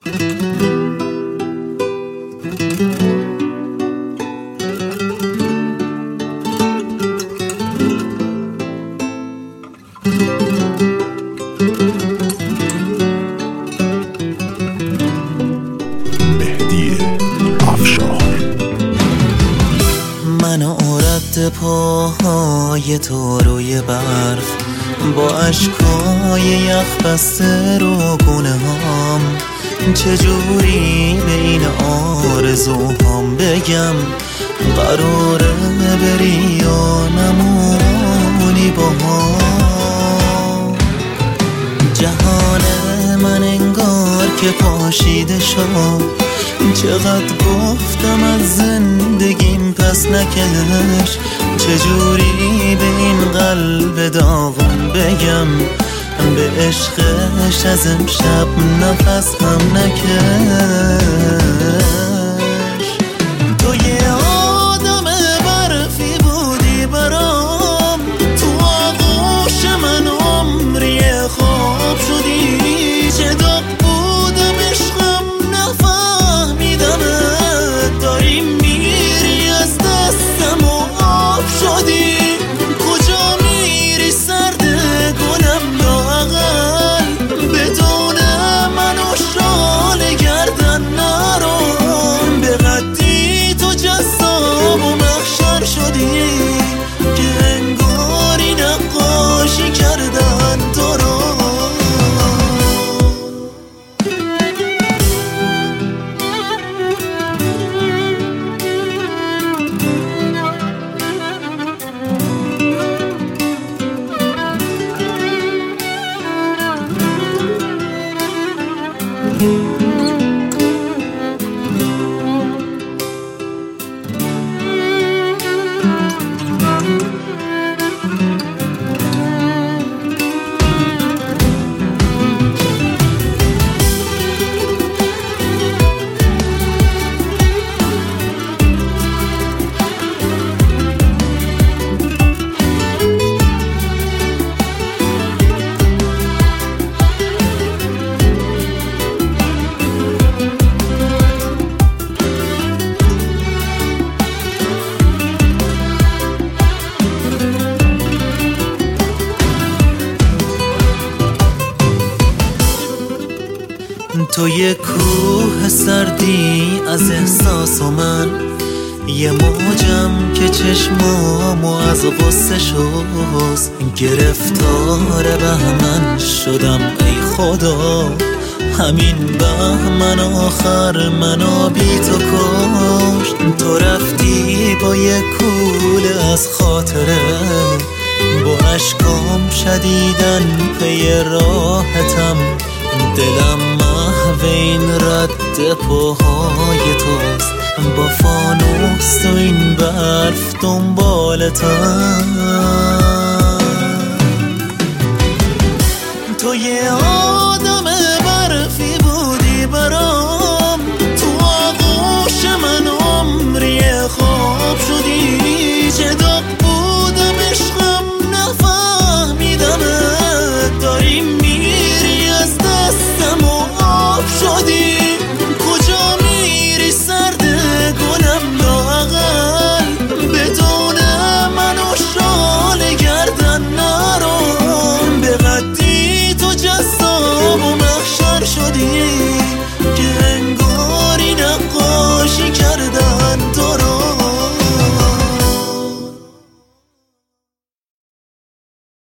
پاهای تو روی برف با اشکای یخ بسته رو گونه هام، چجوری به این آرزوهام بگم قراره بری یا نمونی با هم. جهان من انگار که پاشیده شد، چقدر گفتم از زندگیم پس نکش، چجوری به این قلب داغم بگم به عشقش از امشب نفس هم نکش. تو یه آدم برفی بودی برام، تو آغوش من عمری خواب شدی، چه داغ بودم عشقم نفهمیدمت، داری میری از دستم و آب شدی، کجا میری سرد گلم لااقل بدون من و شال گردن نرو، به قدی تو جذاب و محشر شدی که انگاری نقاشی کردن تو رو. تو یه کوه سردی از احساس و من یه موجم که چشمامو از غصه شست، گرفتار بهمن شدم ای خدا، همین بهمن آخر منو بی تو کشت. تو رفتی با یه کوله از خاطره، با اشکام شدیدن پی راحتم، دلم محو این رد پاهای توست، با فانوس تو این برف دنبالتم. تو یه